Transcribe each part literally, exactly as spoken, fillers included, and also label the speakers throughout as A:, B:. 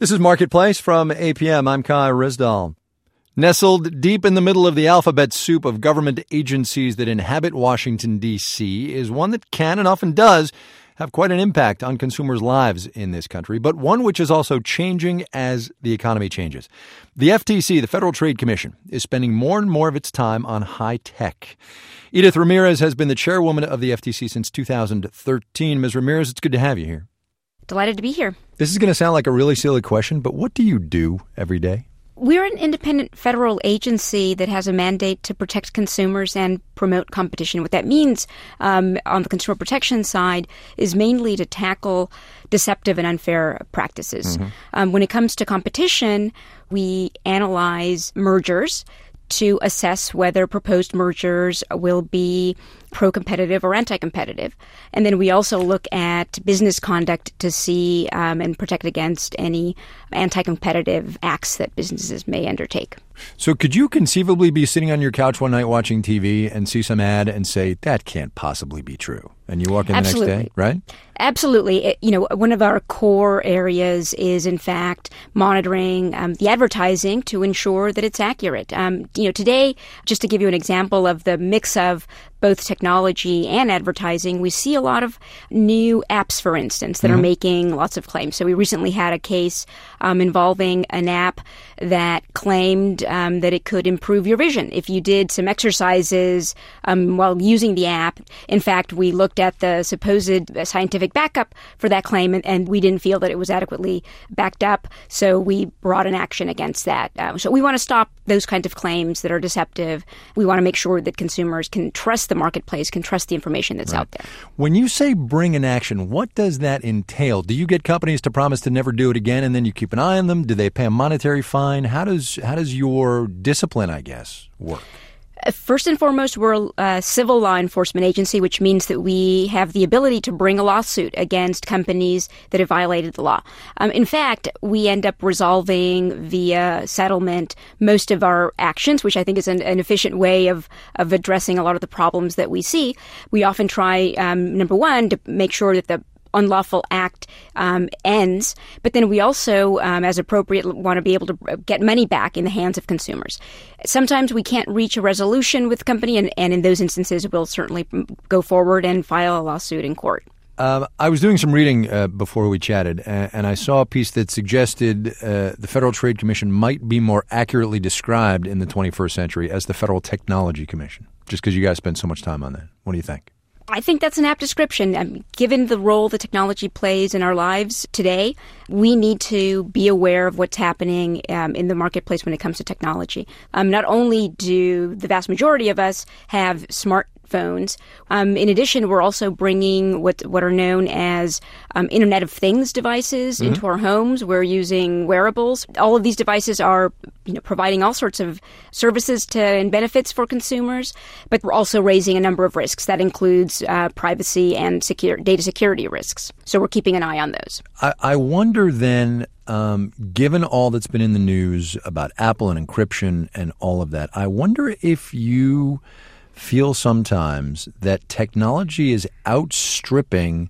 A: This is Marketplace from A P M. I'm Kai Risdall. Nestled deep in the middle of the alphabet soup of government agencies that inhabit Washington, D C is one that can and often does have quite an impact on consumers' lives in this country, but one which is also changing as the economy changes. The F T C, the Federal Trade Commission, is spending more and more of its time on high tech. Edith Ramirez has been the chairwoman of the F T C since two thousand thirteen. Miz Ramirez, it's good to have you here.
B: Delighted to be here.
A: This is going to sound like a really silly question, but what do you do every day?
B: We're an independent federal agency that has a mandate to protect consumers and promote competition. What that means um, on the consumer protection side is mainly to tackle deceptive and unfair practices. Mm-hmm. Um, when it comes to competition, we analyze mergers to assess whether proposed mergers will be pro-competitive or anti-competitive. And then we also look at business conduct to see um, and protect against any anti-competitive acts that businesses may undertake.
A: So could you conceivably be sitting on your couch one night watching T V and see some ad and say, that can't possibly be true? And you walk in the
B: Absolutely.
A: next day, right?
B: Absolutely. It, you know, one of our core areas is, in fact, monitoring um, the advertising to ensure that it's accurate. Um, you know, today, just to give you an example of the mix of both technology and advertising, we see a lot of new apps, for instance, that mm-hmm. are making lots of claims. So we recently had a case um, involving an app that claimed um, that it could improve your vision if you did some exercises um, while using the app. In fact, we looked at the supposed scientific backup for that claim, and, and we didn't feel that it was adequately backed up, so we brought an action against that. Uh, so we want to stop those kinds of claims that are deceptive. We want to make sure that consumers can trust the marketplace, can trust the information that's
A: right.
B: out there.
A: When you say bring an action, what does that entail? Do you get companies to promise to never do it again and then you keep an eye on them? Do they pay a monetary fine? How does how does your discipline, I guess, work?
B: First and foremost, we're a civil law enforcement agency, which means that we have the ability to bring a lawsuit against companies that have violated the law. Um, in fact, we end up resolving via settlement most of our actions, which I think is an, an efficient way of, of addressing a lot of the problems that we see. We often try, um, number one, to make sure that the unlawful act um, ends, but then we also, um, as appropriate, want to be able to get money back in the hands of consumers. Sometimes we can't reach a resolution with the company, and, and in those instances, we'll certainly go forward and file a lawsuit in court.
A: Uh, I was doing some reading uh, before we chatted, uh, and I saw a piece that suggested uh, the Federal Trade Commission might be more accurately described in the twenty-first century as the Federal Technology Commission, just because you guys spend so much time on that. What do you think?
B: I think that's an apt description. Um, given the role that technology plays in our lives today, we need to be aware of what's happening um, in the marketplace when it comes to technology. Um, not only do the vast majority of us have smart phones. Um, in addition, we're also bringing what what are known as um, Internet of Things devices mm-hmm. into our homes. We're using wearables. All of these devices are, you know, providing all sorts of services to and benefits for consumers, but we're also raising a number of risks. That includes uh, privacy and secure, data security risks. So we're keeping an eye on those.
A: I, I wonder then, um, given all that's been in the news about Apple and encryption and all of that, I wonder if you feel sometimes that technology is outstripping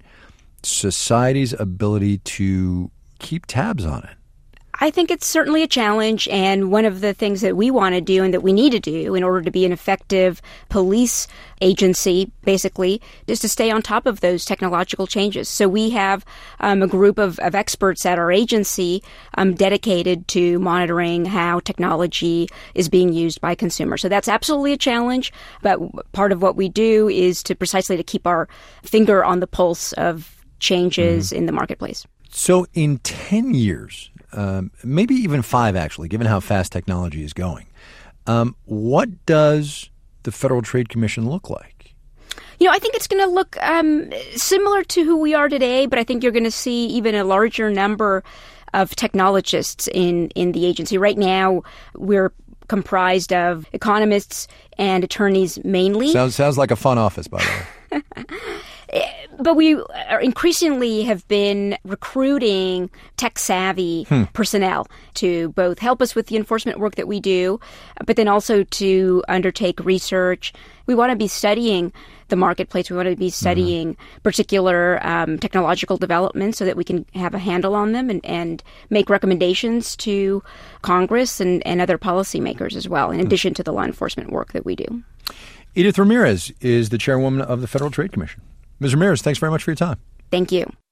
A: society's ability to keep tabs on it.
B: I think it's certainly a challenge, and one of the things that we want to do and that we need to do in order to be an effective police agency, basically, is to stay on top of those technological changes. So we have um, a group of, of experts at our agency um, dedicated to monitoring how technology is being used by consumers. So that's absolutely a challenge, but part of what we do is to precisely to keep our finger on the pulse of changes mm-hmm. in the marketplace.
A: So in ten years, um, maybe even five actually, given how fast technology is going, um, what does the Federal Trade Commission look like?
B: You know, I think it's going to look um, similar to who we are today, but I think you're going to see even a larger number of technologists in, in the agency. Right now, we're comprised of economists and attorneys mainly.
A: Sounds sounds like a fun office, by the way.
B: But we are increasingly have been recruiting tech-savvy hmm. personnel to both help us with the enforcement work that we do, but then also to undertake research. We want to be studying the marketplace. We want to be studying mm-hmm. particular um, technological developments so that we can have a handle on them and, and make recommendations to Congress and, and other policymakers as well, in addition to the law enforcement work that we do.
A: Edith Ramirez is the chairwoman of the Federal Trade Commission. Miz Ramirez, thanks very much for your time.
B: Thank you.